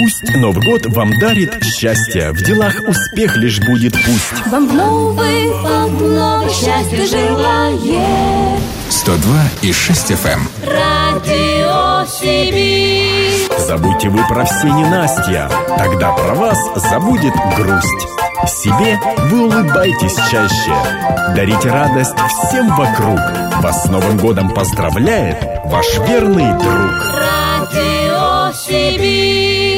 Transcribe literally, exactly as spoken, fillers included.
Пусть Новый год вам дарит счастье, в делах успех лишь будет пусть. Вам в Новый год много счастья желает сто два и шесть эф эм. Радио Сибирь. Забудьте вы про все ненастья, тогда про вас забудет грусть. Себе вы улыбайтесь чаще, дарите радость всем вокруг. Вас с Новым годом поздравляет ваш верный друг. Радио Сибирь.